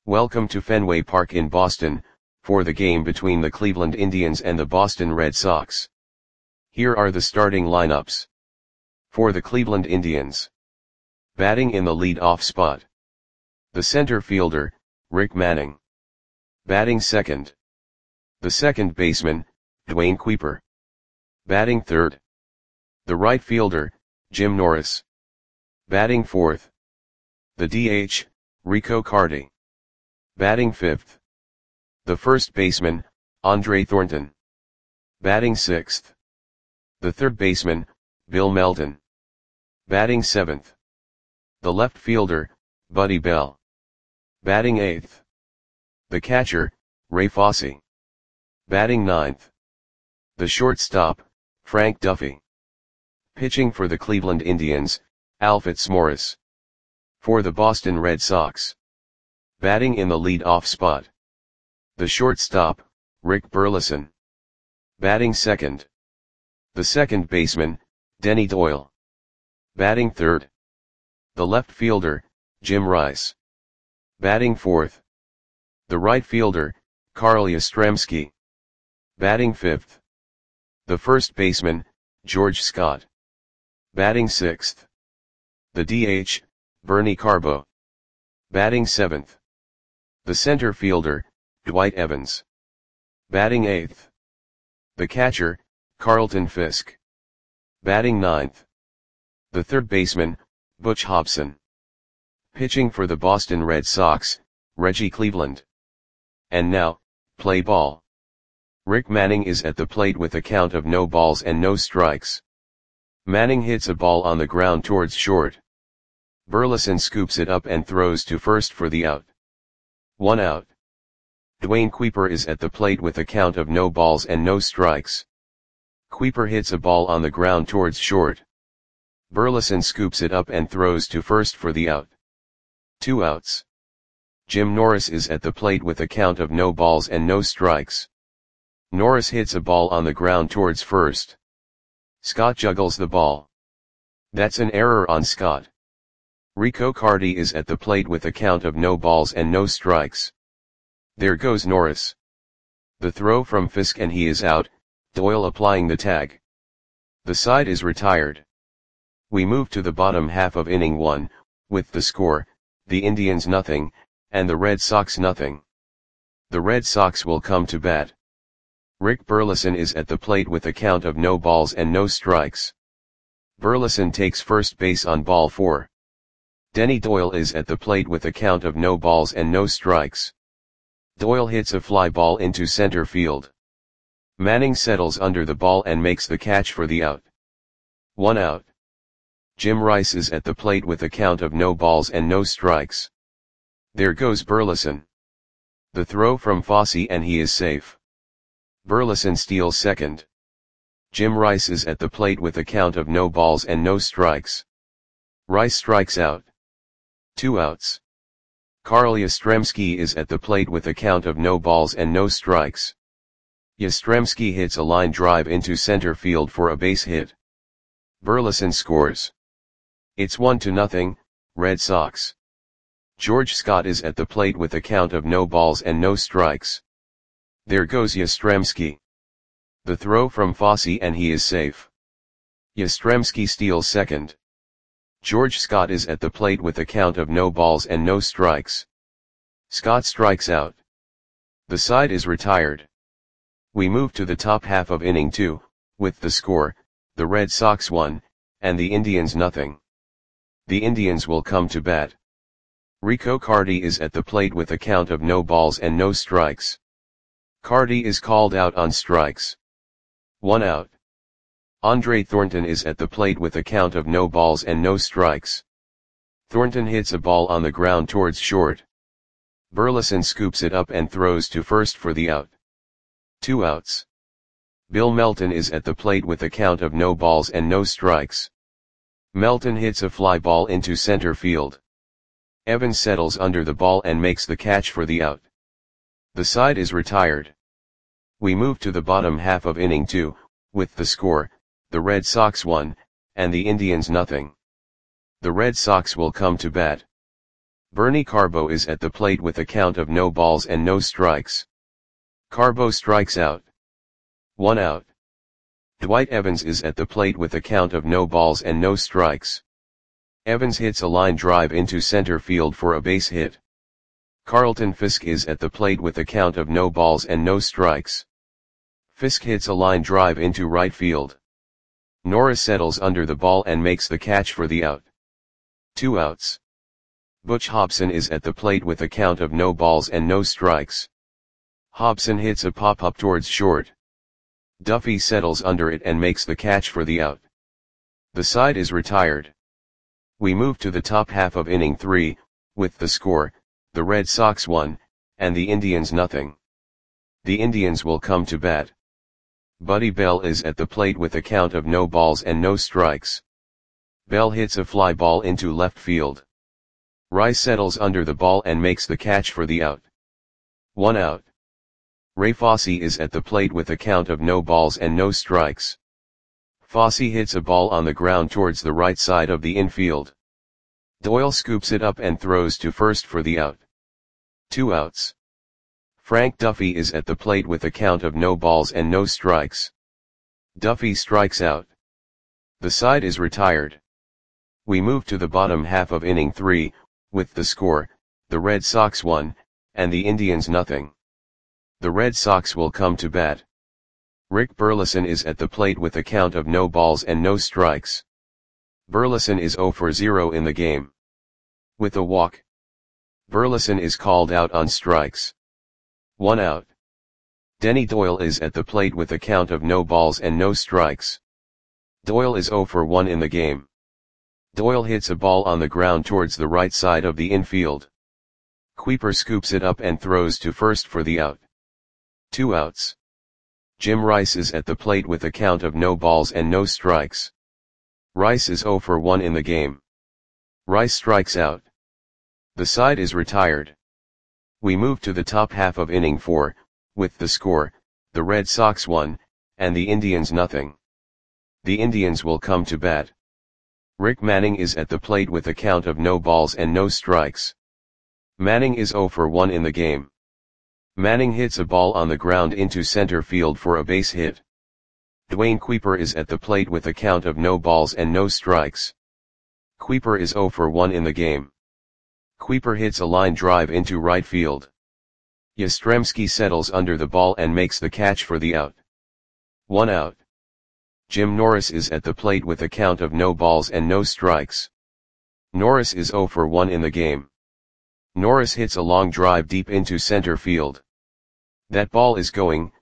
Welcome to Fenway Park in Boston, for the game between the Cleveland Indians and the Boston Red Sox. Here are the starting lineups. For the Cleveland Indians. Batting in the lead-off spot. The center fielder, Rick Manning. Batting second. The second baseman, Duane Kuiper. Batting third. The right fielder, Jim Norris. Batting fourth. The DH, Rico Carty. Batting fifth. The first baseman, Andre Thornton. Batting sixth. The third baseman, Bill Melton. Batting seventh. The left fielder, Buddy Bell. Batting eighth. The catcher, Ray Fosse. Batting ninth. The shortstop, Frank Duffy. Pitching for the Cleveland Indians, Al Fitzmaurice. For the Boston Red Sox. Batting in the lead-off spot. The shortstop, Rick Burleson. Batting second. The second baseman, Denny Doyle. Batting third. The left fielder, Jim Rice. Batting fourth. The right fielder, Carl Yastrzemski. Batting fifth. The first baseman, George Scott. Batting sixth. The DH, Bernie Carbo. Batting seventh. The center fielder, Dwight Evans. Batting eighth. The catcher, Carlton Fisk. Batting ninth. The third baseman, Butch Hobson. Pitching for the Boston Red Sox, Reggie Cleveland. And now, play ball. Rick Manning is at the plate with a count of no balls and no strikes. Manning hits a ball on the ground towards short. Burleson scoops it up and throws to first for the out. 1 out. Duane Kuiper is at the plate with a count of no balls and no strikes. Kuiper hits a ball on the ground towards short. Burleson scoops it up and throws to first for the out. 2 outs. Jim Norris is at the plate with a count of no balls and no strikes. Norris hits a ball on the ground towards first. Scott juggles the ball. That's an error on Scott. Rico Carty is at the plate with a count of no balls and no strikes. There goes Norris. The throw from Fisk and he is out, Doyle applying the tag. The side is retired. We move to the bottom half of inning 1, with the score, the Indians nothing, and the Red Sox nothing. The Red Sox will come to bat. Rick Burleson is at the plate with a count of no balls and no strikes. Burleson takes first base on ball 4. Denny Doyle is at the plate with a count of no balls and no strikes. Doyle hits a fly ball into center field. Manning settles under the ball and makes the catch for the out. 1 out. Jim Rice is at the plate with a count of no balls and no strikes. There goes Burleson. The throw from Fosse and he is safe. Burleson steals second. Jim Rice is at the plate with a count of no balls and no strikes. Rice strikes out. 2 outs. Carl Yastrzemski is at the plate with a count of no balls and no strikes. Yastrzemski hits a line drive into center field for a base hit. Burleson scores. It's 1-0, Red Sox. George Scott is at the plate with a count of no balls and no strikes. There goes Yastrzemski. The throw from Fosse and he is safe. Yastrzemski steals second. George Scott is at the plate with a count of no balls and no strikes. Scott strikes out. The side is retired. We move to the top half of inning 2, with the score, the Red Sox 1, and the Indians nothing. The Indians will come to bat. Rico Carty is at the plate with a count of no balls and no strikes. Carty is called out on strikes. 1 out. Andre Thornton is at the plate with a count of no balls and no strikes. Thornton hits a ball on the ground towards short. Burleson scoops it up and throws to first for the out. 2 outs. Bill Melton is at the plate with a count of no balls and no strikes. Melton hits a fly ball into center field. Evans settles under the ball and makes the catch for the out. The side is retired. We move to the bottom half of inning 2, with the score, the Red Sox 1, and the Indians nothing. The Red Sox will come to bat. Bernie Carbo is at the plate with a count of no balls and no strikes. Carbo strikes out. 1 out. Dwight Evans is at the plate with a count of no balls and no strikes. Evans hits a line drive into center field for a base hit. Carlton Fisk is at the plate with a count of no balls and no strikes. Fisk hits a line drive into right field. Norris settles under the ball and makes the catch for the out. 2 outs. Butch Hobson is at the plate with a count of no balls and no strikes. Hobson hits a pop-up towards short. Duffy settles under it and makes the catch for the out. The side is retired. We move to the top half of inning 3, with the score, the Red Sox 1, and the Indians nothing. The Indians will come to bat. Buddy Bell is at the plate with a count of no balls and no strikes. Bell hits a fly ball into left field. Rice settles under the ball and makes the catch for the out. 1 out. Ray Fosse is at the plate with a count of no balls and no strikes. Fosse hits a ball on the ground towards the right side of the infield. Doyle scoops it up and throws to first for the out. 2 outs. Frank Duffy is at the plate with a count of no balls and no strikes. Duffy strikes out. The side is retired. We move to the bottom half of inning 3, with the score, the Red Sox 1, and the Indians nothing. The Red Sox will come to bat. Rick Burleson is at the plate with a count of no balls and no strikes. Burleson is 0 for 0 in the game. With a walk, Burleson is called out on strikes. 1 out. Denny Doyle is at the plate with a count of no balls and no strikes. Doyle is 0 for 1 in the game. Doyle hits a ball on the ground towards the right side of the infield. Kuiper scoops it up and throws to first for the out. 2 outs. Jim Rice is at the plate with a count of no balls and no strikes. Rice is 0 for 1 in the game. Rice strikes out. The side is retired. We move to the top half of inning 4, with the score, the Red Sox 1, and the Indians nothing. The Indians will come to bat. Rick Manning is at the plate with a count of no balls and no strikes. Manning is 0 for 1 in the game. Manning hits a ball on the ground into center field for a base hit. Dwayne Kuiper is at the plate with a count of no balls and no strikes. Kuiper is 0 for 1 in the game. Kuiper hits a line drive into right field. Yastrzemski settles under the ball and makes the catch for the out. 1 out. Jim Norris is at the plate with a count of no balls and no strikes. Norris is 0 for 1 in the game. Norris hits a long drive deep into center field. That ball is gone.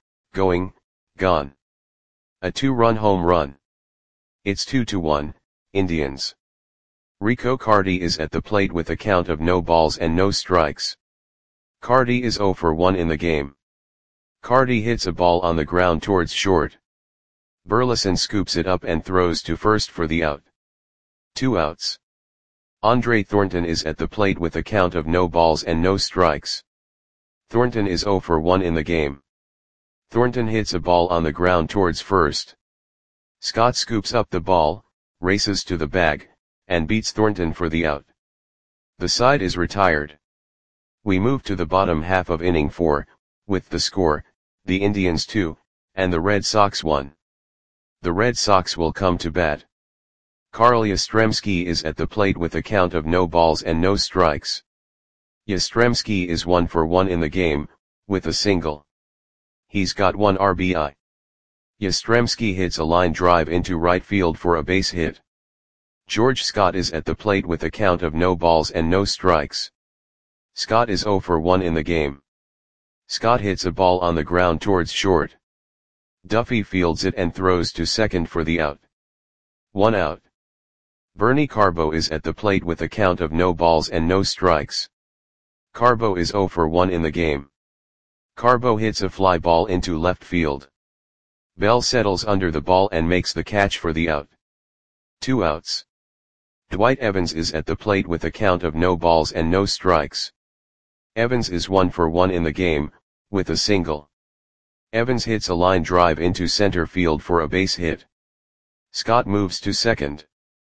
A 2-run home run. It's 2-1, Indians. Rico Carty is at the plate with a count of no balls and no strikes. Carty is 0 for 1 in the game. Carty hits a ball on the ground towards short. Burleson scoops it up and throws to first for the out. 2 outs. Andre Thornton is at the plate with a count of no balls and no strikes. Thornton is 0 for 1 in the game. Thornton hits a ball on the ground towards first. Scott scoops up the ball, races to the bag, and beats Thornton for the out. The side is retired. We move to the bottom half of inning 4, with the score, the Indians 2, and the Red Sox 1. The Red Sox will come to bat. Carl Yastrzemski is at the plate with a count of no balls and no strikes. Yastrzemski is 1 for 1 in the game, with a single. He's got 1 RBI. Yastrzemski hits a line drive into right field for a base hit. George Scott is at the plate with a count of no balls and no strikes. Scott is 0 for 1 in the game. Scott hits a ball on the ground towards short. Duffy fields it and throws to second for the out. 1 out. Bernie Carbo is at the plate with a count of no balls and no strikes. Carbo is 0 for 1 in the game. Carbo hits a fly ball into left field. Bell settles under the ball and makes the catch for the out. 2 outs. Dwight Evans is at the plate with a count of no balls and no strikes. Evans is 1 for 1 in the game, with a single. Evans hits a line drive into center field for a base hit. Scott moves to second.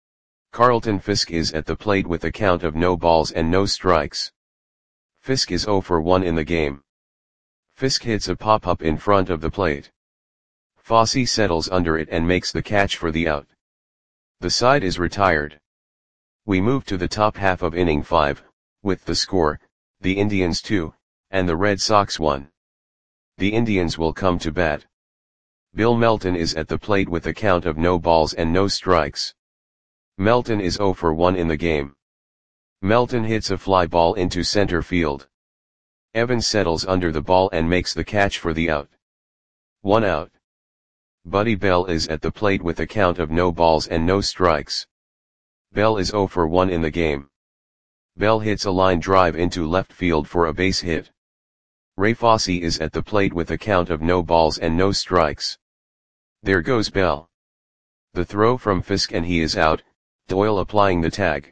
Carlton Fisk is at the plate with a count of no balls and no strikes. Fisk is 0 for 1 in the game. Fisk hits a pop-up in front of the plate. Fosse settles under it and makes the catch for the out. The side is retired. We move to the top half of inning 5, with the score, the Indians 2, and the Red Sox 1. The Indians will come to bat. Bill Melton is at the plate with a count of no balls and no strikes. Melton is 0 for 1 in the game. Melton hits a fly ball into center field. Evans settles under the ball and makes the catch for the out. 1 out. Buddy Bell is at the plate with a count of no balls and no strikes. Bell is 0 for 1 in the game. Bell hits a line drive into left field for a base hit. Ray Fosse is at the plate with a count of no balls and no strikes. There goes Bell. The throw from Fisk and he is out, Doyle applying the tag.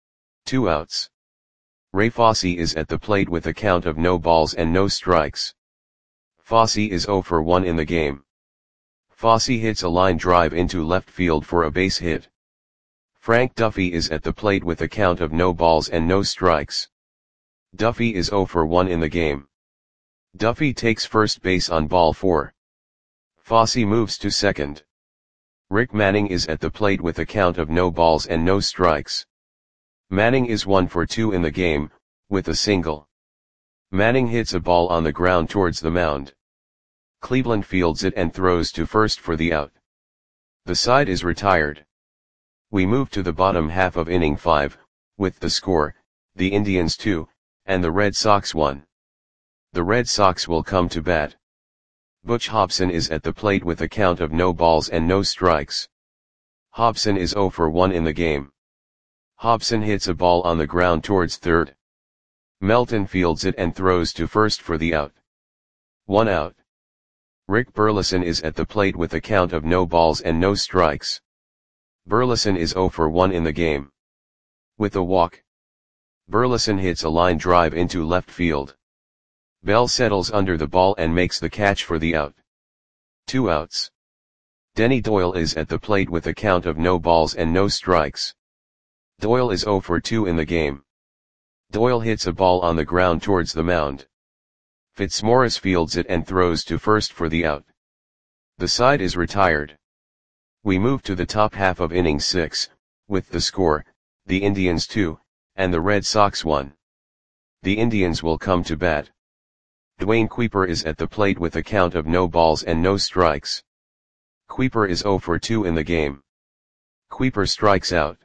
2 outs. Ray Fosse is at the plate with a count of no balls and no strikes. Fosse is 0 for 1 in the game. Fosse hits a line drive into left field for a base hit. Frank Duffy is at the plate with a count of no balls and no strikes. Duffy is 0 for 1 in the game. Duffy takes first base on ball 4. Fosse moves to second. Rick Manning is at the plate with a count of no balls and no strikes. Manning is 1 for 2 in the game, with a single. Manning hits a ball on the ground towards the mound. Cleveland fields it and throws to first for the out. The side is retired. We move to the bottom half of inning 5, with the score, the Indians 2, and the Red Sox 1. The Red Sox will come to bat. Butch Hobson is at the plate with a count of no balls and no strikes. Hobson is 0 for 1 in the game. Hobson hits a ball on the ground towards third. Melton fields it and throws to first for the out. 1 out. Rick Burleson is at the plate with a count of no balls and no strikes. Burleson is 0 for 1 in the game. With a walk. Burleson hits a line drive into left field. Bell settles under the ball and makes the catch for the out. 2 outs. Denny Doyle is at the plate with a count of no balls and no strikes. Doyle is 0 for 2 in the game. Doyle hits a ball on the ground towards the mound. Fitzmaurice fields it and throws to first for the out. The side is retired. We move to the top half of inning 6, with the score, the Indians 2, and the Red Sox 1. The Indians will come to bat. Dwayne Kuiper is at the plate with a count of no balls and no strikes. Kuiper is 0 for 2 in the game. Kuiper strikes out.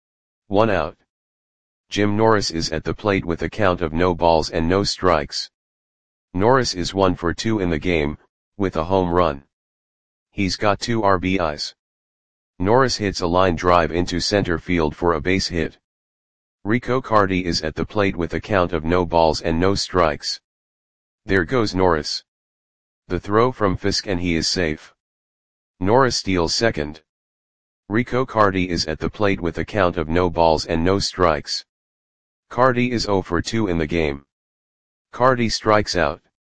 1 out. Jim Norris is at the plate with a count of no balls and no strikes. Norris is 1 for 2 in the game, with a home run. He's got 2 RBIs. Norris hits a line drive into center field for a base hit. Rico Carty is at the plate with a count of no balls and no strikes. There goes Norris. The throw from Fisk and he is safe. Norris steals second. Rico Carty is at the plate with a count of no balls and no strikes. Carty is 0 for 2 in the game. Carty strikes out.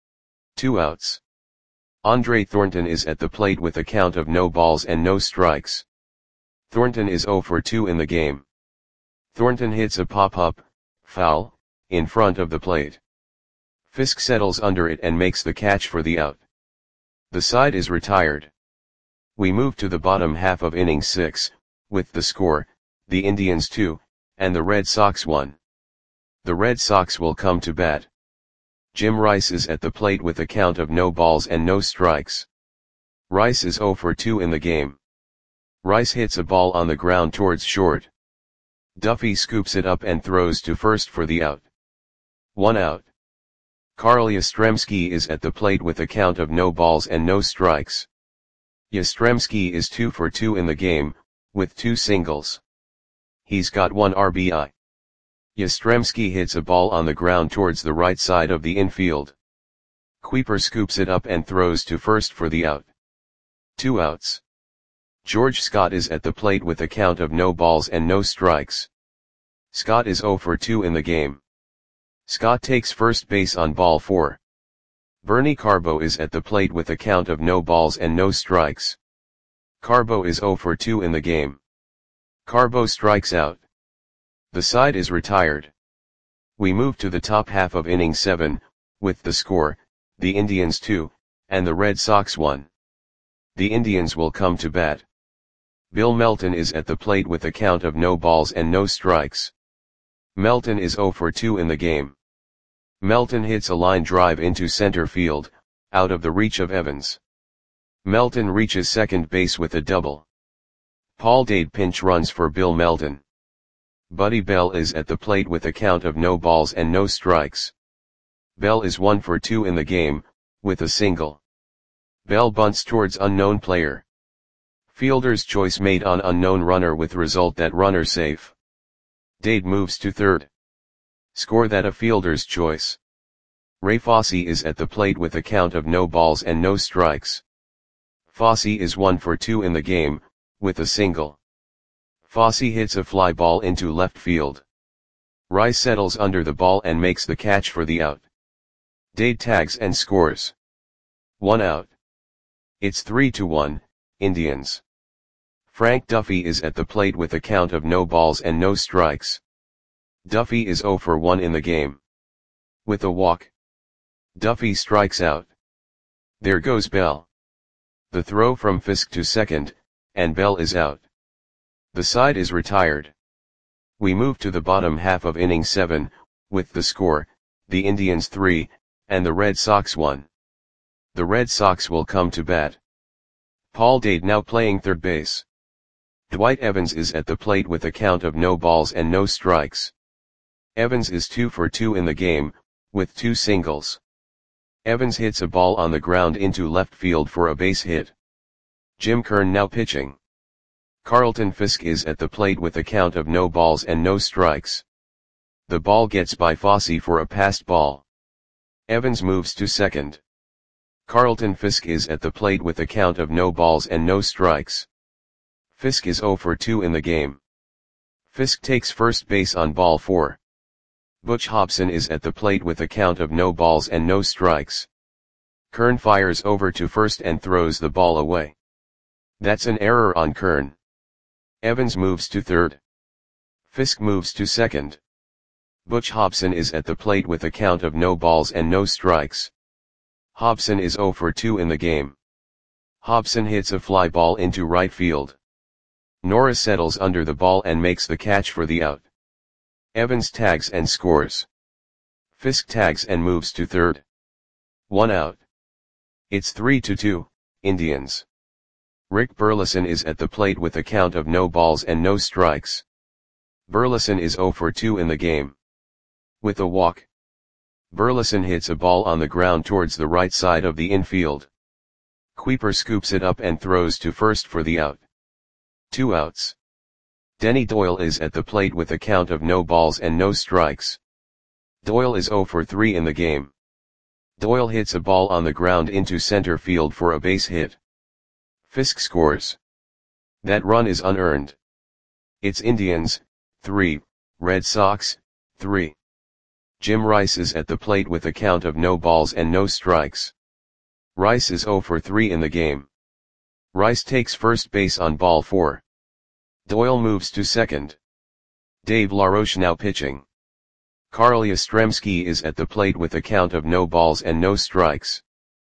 2 outs. Andre Thornton is at the plate with a count of no balls and no strikes. Thornton is 0 for 2 in the game. Thornton hits a pop-up, foul, in front of the plate. Fisk settles under it and makes the catch for the out. The side is retired. We move to the bottom half of inning 6, with the score, the Indians 2, and the Red Sox 1. The Red Sox will come to bat. Jim Rice is at the plate with a count of no balls and no strikes. Rice is 0 for 2 in the game. Rice hits a ball on the ground towards short. Duffy scoops it up and throws to first for the out. 1 out. Carl Yastrzemski is at the plate with a count of no balls and no strikes. Yastrzemski is 2 for 2 in the game, with 2 singles. He's got 1 RBI. Yastrzemski hits a ball on the ground towards the right side of the infield. Kuiper scoops it up and throws to first for the out. 2 outs. George Scott is at the plate with a count of no balls and no strikes. Scott is 0 for 2 in the game. Scott takes first base on ball 4. Bernie Carbo is at the plate with a count of no balls and no strikes. Carbo is 0 for 2 in the game. Carbo strikes out. The side is retired. We move to the top half of inning 7, with the score, the Indians 2, and the Red Sox 1. The Indians will come to bat. Bill Melton is at the plate with a count of no balls and no strikes. Melton is 0 for 2 in the game. Melton hits a line drive into center field, out of the reach of Evans. Melton reaches second base with a double. Paul Dade pinch runs for Bill Melton. Buddy Bell is at the plate with a count of no balls and no strikes. Bell is 1 for 2 in the game, with a single. Bell bunts towards unknown player. Fielder's choice made on unknown runner with result that runner safe. Dade moves to third. Score that a fielder's choice. Ray Fosse is at the plate with a count of no balls and no strikes. Fosse is 1 for 2 in the game, with a single. Fosse hits a fly ball into left field. Rice settles under the ball and makes the catch for the out. Dade tags and scores. 1 out. It's 3-1, Indians. Frank Duffy is at the plate with a count of no balls and no strikes. Duffy is 0 for 1 in the game. With a walk. Duffy strikes out. There goes Bell. The throw from Fisk to second, and Bell is out. The side is retired. We move to the bottom half of inning 7, with the score, the Indians 3, and the Red Sox 1. The Red Sox will come to bat. Paul Dade now playing third base. Dwight Evans is at the plate with a count of no balls and no strikes. Evans is 2 for 2 in the game, with 2 singles. Evans hits a ball on the ground into left field for a base hit. Jim Kern now pitching. Carlton Fisk is at the plate with a count of no balls and no strikes. The ball gets by Fosse for a passed ball. Evans moves to second. Carlton Fisk is at the plate with a count of no balls and no strikes. Fisk is 0 for 2 in the game. Fisk takes first base on ball 4. Butch Hobson is at the plate with a count of no balls and no strikes. Kern fires over to first and throws the ball away. That's an error on Kern. Evans moves to third. Fisk moves to second. Butch Hobson is at the plate with a count of no balls and no strikes. Hobson is 0 for 2 in the game. Hobson hits a fly ball into right field. Norris settles under the ball and makes the catch for the out. Evans tags and scores. Fisk tags and moves to third. 1 out. It's 3-2, Indians. Rick Burleson is at the plate with a count of no balls and no strikes. Burleson is 0 for 2 in the game. With a walk. Burleson hits a ball on the ground towards the right side of the infield. Kuiper scoops it up and throws to first for the out. 2 outs. Denny Doyle is at the plate with a count of no balls and no strikes. Doyle is 0 for 3 in the game. Doyle hits a ball on the ground into center field for a base hit. Fisk scores. That run is unearned. It's Indians, 3, Red Sox, 3. Jim Rice is at the plate with a count of no balls and no strikes. Rice is 0 for 3 in the game. Rice takes first base on ball 4. Doyle moves to second. Dave LaRoche now pitching. Carl Yastrzemski is at the plate with a count of no balls and no strikes.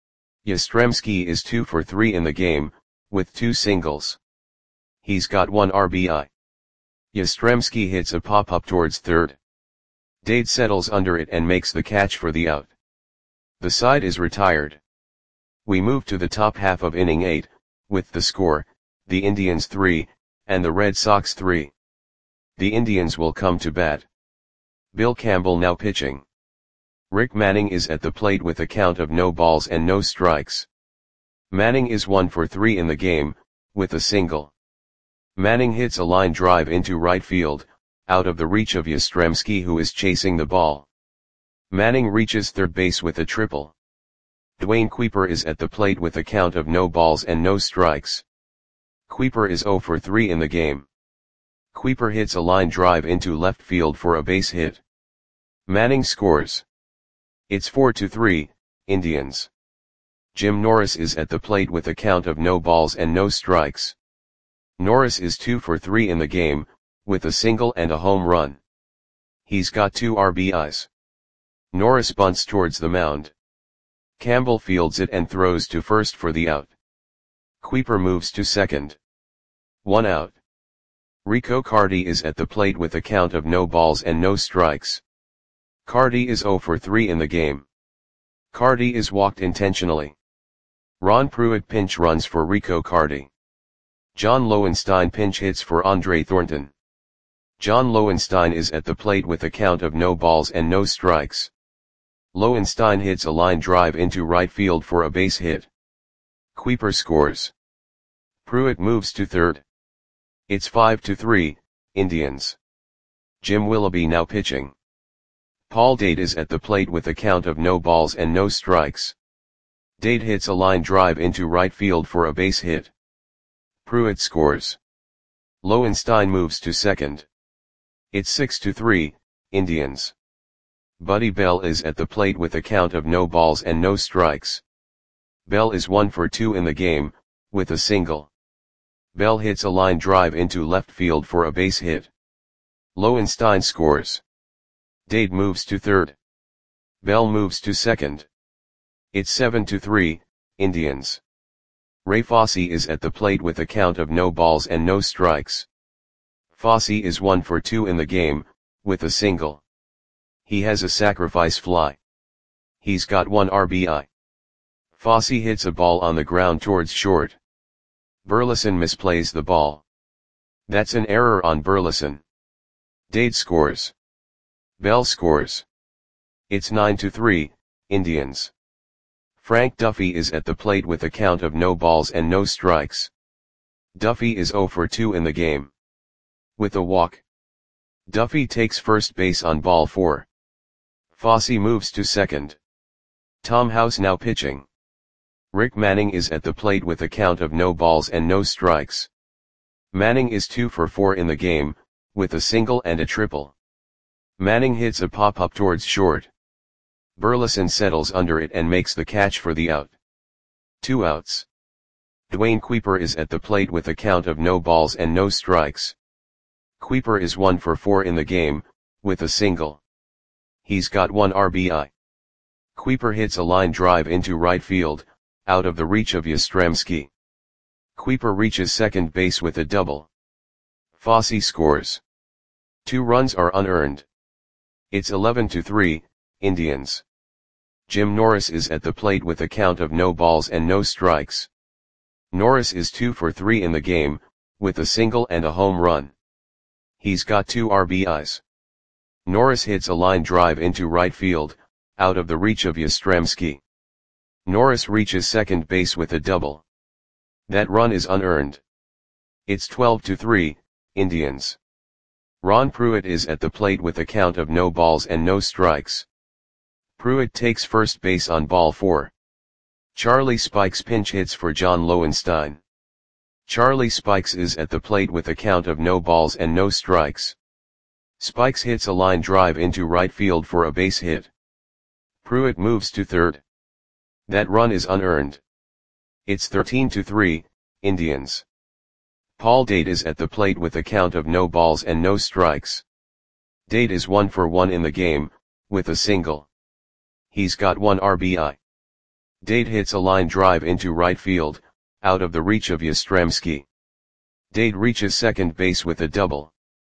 Yastrzemski is 2 for 3 in the game, with 2 singles. He's got 1 RBI. Yastrzemski hits a pop-up towards third. Dade settles under it and makes the catch for the out. The side is retired. We move to the top half of inning 8, with the score, the Indians 3, and the Red Sox 3. The Indians will come to bat. Bill Campbell now pitching. Rick Manning is at the plate with a count of no balls and no strikes. Manning is 1 for 3 in the game, with a single. Manning hits a line drive into right field, out of the reach of Yastrzemski who is chasing the ball. Manning reaches third base with a triple. Dwayne Kuiper is at the plate with a count of no balls and no strikes. Kuiper is 0 for 3 in the game. Kuiper hits a line drive into left field for a base hit. Manning scores. It's 4-3, Indians. Jim Norris is at the plate with a count of no balls and no strikes. Norris is 2 for 3 in the game, with a single and a home run. He's got 2 RBIs. Norris bunts towards the mound. Campbell fields it and throws to first for the out. Kuiper moves to second. 1 out. Rico Carty is at the plate with a count of no balls and no strikes. Carty is 0 for 3 in the game. Carty is walked intentionally. Ron Pruitt pinch runs for Rico Carty. John Lowenstein pinch hits for Andre Thornton. John Lowenstein is at the plate with a count of no balls and no strikes. Lowenstein hits a line drive into right field for a base hit. Kuiper scores. Pruitt moves to third. It's 5-3, Indians. Jim Willoughby now pitching. Paul Dade is at the plate with a count of no balls and no strikes. Dade hits a line drive into right field for a base hit. Pruitt scores. Lowenstein moves to second. It's 6-3, Indians. Buddy Bell is at the plate with a count of no balls and no strikes. Bell is 1 for 2 in the game, with a single. Bell hits a line drive into left field for a base hit. Lowenstein scores. Dade moves to third. Bell moves to second. It's 7-3, Indians. Ray Fosse is at the plate with a count of no balls and no strikes. Fosse is 1 for 2 in the game, with a single. He has a sacrifice fly. He's got 1 RBI. Fosse hits a ball on the ground towards short. Burleson misplays the ball. That's an error on Burleson. Dade scores. Bell scores. It's 9-3, Indians. Frank Duffy is at the plate with a count of no balls and no strikes. Duffy is 0 for 2 in the game. With a walk. Duffy takes first base on ball 4. Fosse moves to second. Tom House now pitching. Rick Manning is at the plate with a count of no balls and no strikes. Manning is 2 for 4 in the game, with a single and a triple. Manning hits a pop-up towards short. Burleson settles under it and makes the catch for the out. 2 outs. Dwayne Kuiper is at the plate with a count of no balls and no strikes. Kuiper is 1 for 4 in the game, with a single. He's got 1 RBI. Kuiper hits a line drive into right field, out of the reach of Yastrzemski. Kuiper reaches second base with a double. Fosse scores. 2 runs are unearned. It's 11-3, Indians. Jim Norris is at the plate with a count of no balls and no strikes. Norris is 2 for 3 in the game, with a single and a home run. He's got 2 RBIs. Norris hits a line drive into right field, out of the reach of Yastrzemski. Norris reaches second base with a double. That run is unearned. It's 12-3, Indians. Ron Pruitt is at the plate with a count of no balls and no strikes. Pruitt takes first base on ball 4. Charlie Spikes pinch hits for John Lowenstein. Charlie Spikes is at the plate with a count of no balls and no strikes. Spikes hits a line drive into right field for a base hit. Pruitt moves to third. That run is unearned. It's 13-3, Indians. Paul Dade is at the plate with a count of no balls and no strikes. Dade is 1 for 1 in the game, with a single. He's got 1 RBI. Dade hits a line drive into right field, out of the reach of Yastrzemski. Dade reaches second base with a double.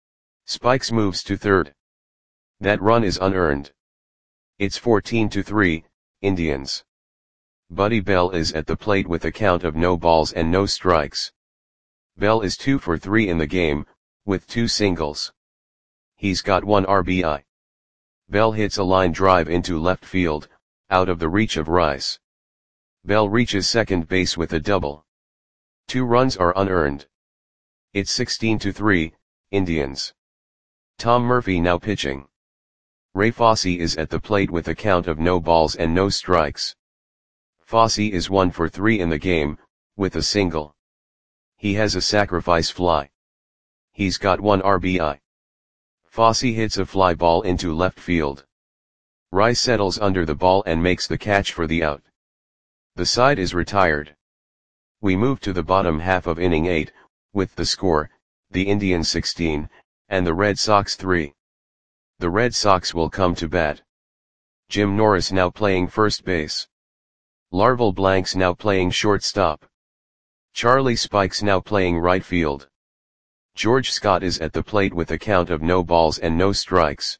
Spikes moves to third. That run is unearned. It's 14-3, Indians. Buddy Bell is at the plate with a count of no balls and no strikes. Bell is 2 for 3 in the game, with 2 singles. He's got 1 RBI. Bell hits a line drive into left field, out of the reach of Rice. Bell reaches second base with a double. 2 runs are unearned. It's 16-3, Indians. Tom Murphy now pitching. Ray Fosse is at the plate with a count of no balls and no strikes. Fosse is 1 for 3 in the game, with a single. He has a sacrifice fly. He's got 1 RBI. Fosse hits a fly ball into left field. Rice settles under the ball and makes the catch for the out. The side is retired. We move to the bottom half of inning 8, with the score, the Indians 16, and the Red Sox 3. The Red Sox will come to bat. Jim Norris now playing first base. Larval Blanks now playing shortstop. Charlie Spikes now playing right field. George Scott is at the plate with a count of no balls and no strikes.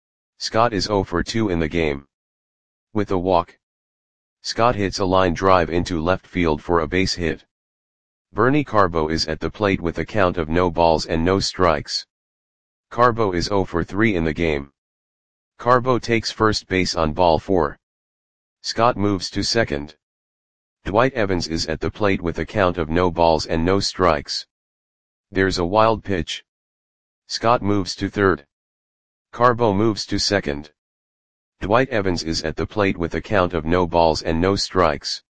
Scott is 0 for 2 in the game. With a walk, Scott hits a line drive into left field for a base hit. Bernie Carbo is at the plate with a count of no balls and no strikes. Carbo is 0 for 3 in the game. Carbo takes first base on ball 4. Scott moves to second. Dwight Evans is at the plate with a count of no balls and no strikes. There's a wild pitch. Scott moves to third. Carbo moves to second. Dwight Evans is at the plate with a count of no balls and no strikes.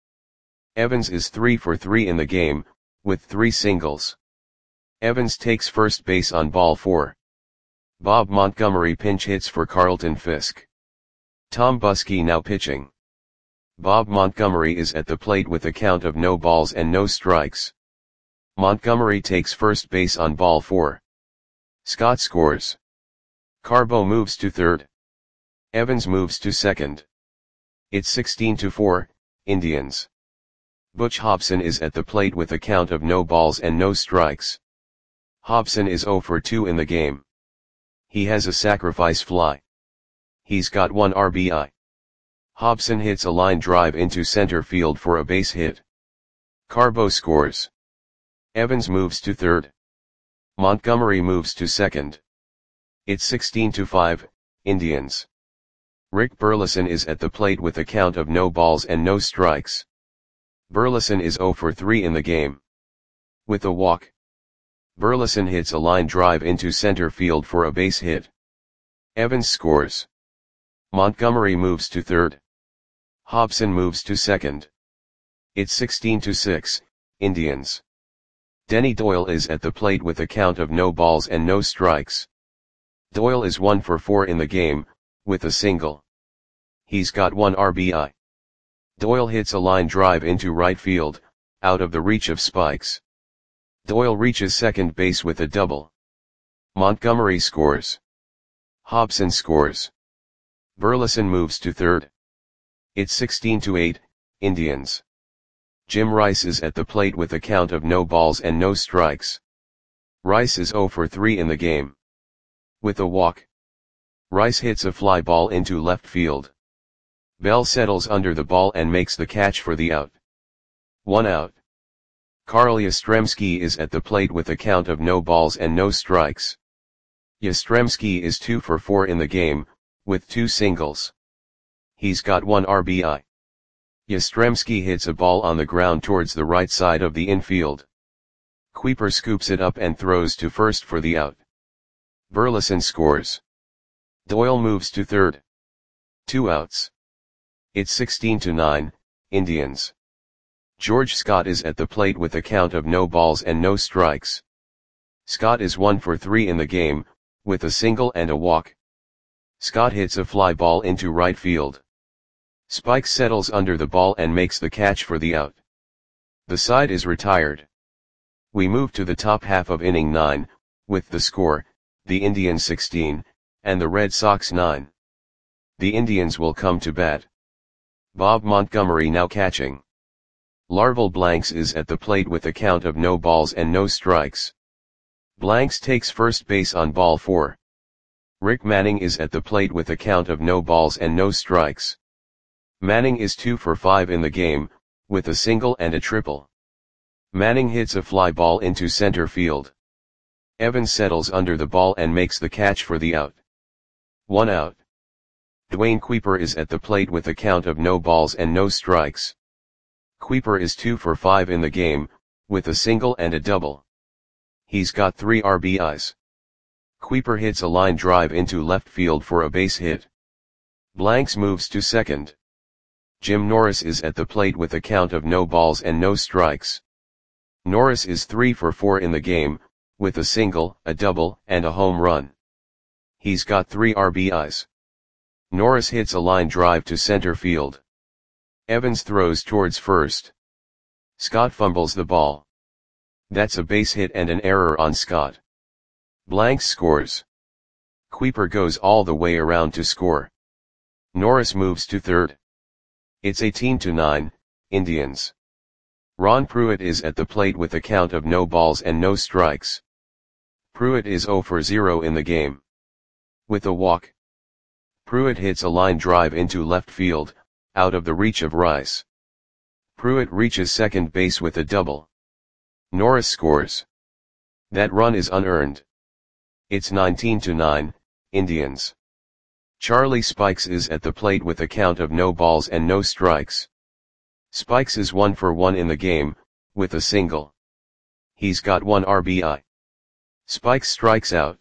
Evans is 3 for 3 in the game, with 3 singles. Evans takes first base on ball 4. Bob Montgomery pinch hits for Carlton Fisk. Tom Buskey now pitching. Bob Montgomery is at the plate with a count of no balls and no strikes. Montgomery takes first base on ball 4. Scott scores. Carbo moves to third. Evans moves to second. It's 16-4, Indians. Butch Hobson is at the plate with a count of no balls and no strikes. Hobson is 0 for 2 in the game. He has a sacrifice fly. He's got 1 RBI. Hobson hits a line drive into center field for a base hit. Carbo scores. Evans moves to third. Montgomery moves to second. It's 16-5, Indians. Rick Burleson is at the plate with a count of no balls and no strikes. Burleson is 0 for 3 in the game. With a walk, Burleson hits a line drive into center field for a base hit. Evans scores. Montgomery moves to third. Hobson moves to second. It's 16-6, Indians. Denny Doyle is at the plate with a count of no balls and no strikes. Doyle is 1 for 4 in the game, with a single. He's got 1 RBI. Doyle hits a line drive into right field, out of the reach of Spikes. Doyle reaches second base with a double. Montgomery scores. Hobson scores. Burleson moves to third. It's 16-8, Indians. Jim Rice is at the plate with a count of no balls and no strikes. Rice is 0 for 3 in the game. With a walk, Rice hits a fly ball into left field. Bell settles under the ball and makes the catch for the out. 1 out. Carl Yastrzemski is at the plate with a count of no balls and no strikes. Yastrzemski is 2 for 4 in the game, with 2 singles. He's got 1 RBI. Yastrzemski hits a ball on the ground towards the right side of the infield. Kuiper scoops it up and throws to first for the out. Burleson scores. Doyle moves to third. 2 outs. It's 16-9, Indians. George Scott is at the plate with a count of no balls and no strikes. Scott is 1 for 3 in the game, with a single and a walk. Scott hits a fly ball into right field. Spikes settles under the ball and makes the catch for the out. The side is retired. We move to the top half of inning 9, with the score, the Indians 16, and the Red Sox 9. The Indians will come to bat. Bob Montgomery now catching. Larval Blanks is at the plate with a count of no balls and no strikes. Blanks takes first base on ball 4. Rick Manning is at the plate with a count of no balls and no strikes. Manning is 2 for 5 in the game, with a single and a triple. Manning hits a fly ball into center field. Evans settles under the ball and makes the catch for the out. 1 out. Dwayne Kuiper is at the plate with a count of no balls and no strikes. Kuiper is 2 for 5 in the game, with a single and a double. He's got 3 RBIs. Kuiper hits a line drive into left field for a base hit. Blanks moves to second. Jim Norris is at the plate with a count of no balls and no strikes. Norris is 3 for 4 in the game, with a single, a double, and a home run. He's got 3 RBIs. Norris hits a line drive to center field. Evans throws towards first. Scott fumbles the ball. That's a base hit and an error on Scott. Blanks scores. Kuiper goes all the way around to score. Norris moves to third. It's 18-9, Indians. Ron Pruitt is at the plate with a count of no balls and no strikes. Pruitt is 0 for 0 in the game. With a walk. Pruitt hits a line drive into left field, out of the reach of Rice. Pruitt reaches second base with a double. Norris scores. That run is unearned. It's 19-9, Indians. Charlie Spikes is at the plate with a count of no balls and no strikes. Spikes is 1 for 1 in the game, with a single. He's got 1 RBI. Spikes strikes out.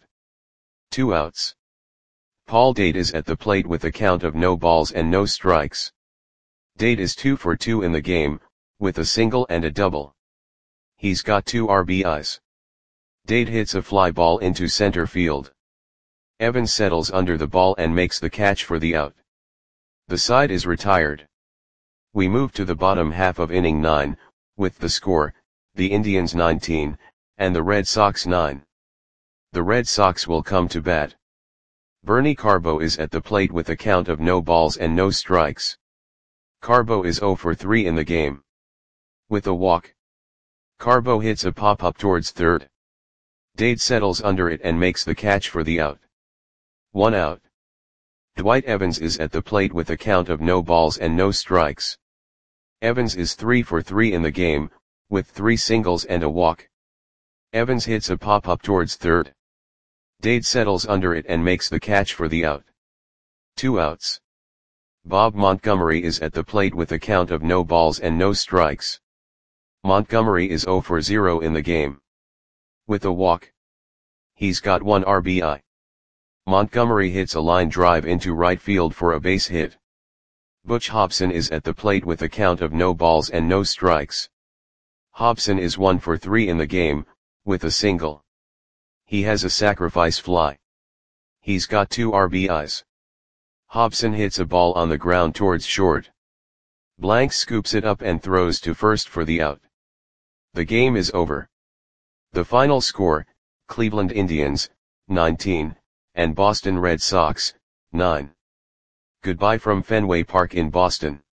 2 outs. Paul Date is at the plate with a count of no balls and no strikes. Date is 2 for 2 in the game, with a single and a double. He's got 2 RBIs. Date hits a fly ball into center field. Evans settles under the ball and makes the catch for the out. The side is retired. We move to the bottom half of inning 9, with the score, the Indians 19, and the Red Sox 9. The Red Sox will come to bat. Bernie Carbo is at the plate with a count of no balls and no strikes. Carbo is 0 for 3 in the game. With a walk. Carbo hits a pop-up towards third. Dade settles under it and makes the catch for the out. 1 out. Dwight Evans is at the plate with a count of no balls and no strikes. Evans is 3 for 3 in the game, with 3 singles and a walk. Evans hits a pop-up towards third. Dade settles under it and makes the catch for the out. 2 outs. Bob Montgomery is at the plate with a count of no balls and no strikes. Montgomery is 0 for 0 in the game. With a walk. He's got 1 RBI. Montgomery hits a line drive into right field for a base hit. Butch Hobson is at the plate with a count of no balls and no strikes. Hobson is 1 for 3 in the game, with a single. He has a sacrifice fly. He's got 2 RBIs. Hobson hits a ball on the ground towards short. Blanks scoops it up and throws to first for the out. The game is over. The final score, Cleveland Indians, 19, and Boston Red Sox, 9. Goodbye from Fenway Park in Boston.